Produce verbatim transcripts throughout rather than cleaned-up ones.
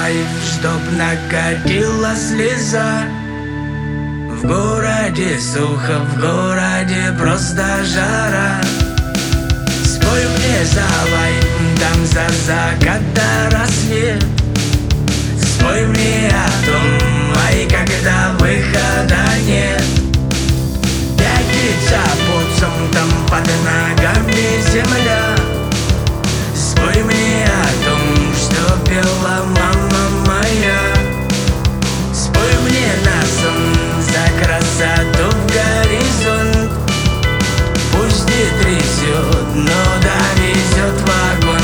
лайф, чтоб накатила слеза. В городе сухо, в городе просто жара. Спой мне за лайф, там за закат до рассвет. Спой мне о том, ай, когда выхода нет. Пятница под солнцем, под ногами земля. Спой мне о том, что пела мама моя. Спой мне на сон за красоту в горизонт. Пусть не трясет, но довезет вагон.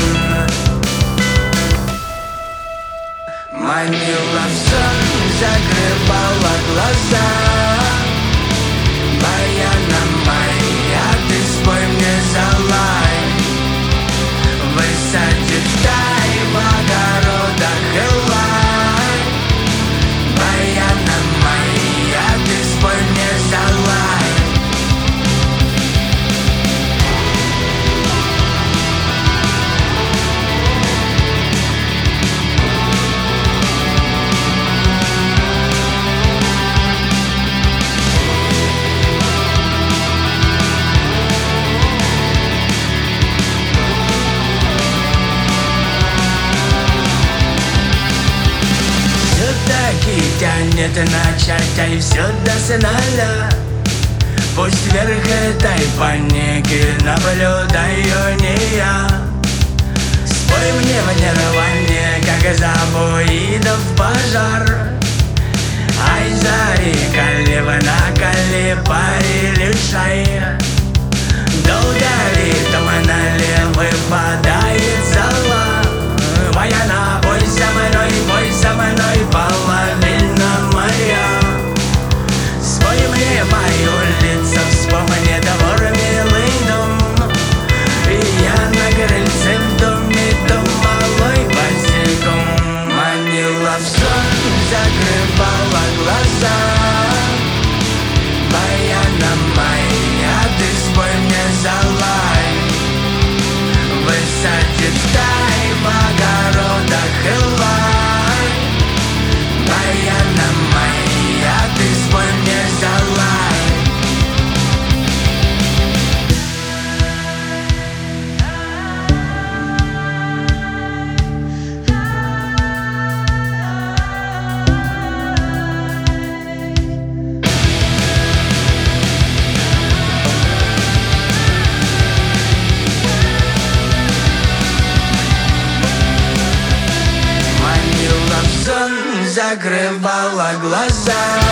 Манила в сон, закрывала глаза. Баяна моя, ты спой мне за лайф. Высадит тай в огородах элай. Баяна моя, ты спой мне за лайф. Тянет начать, ай, все до сналя. Пусть вверх этой паники наблюдаю не я. Спой мне в нирване, как забоидов пожар. Ай, зари, колева на колепаре лишай. Долго ли тумана выпадает зала. Баяна, бой со мной, бой со мной, половина моя. Спой мне мою лицо, вспомни двор, милый дом. И я на крыльце в доме, дом малой босиком. Манила в сон, закрывала глаза. Баяна моя, ты спой мне за лайф. Высадит тай в огородах элай. Баяна моя, ты спой мне за лайф. Закрывала глаза.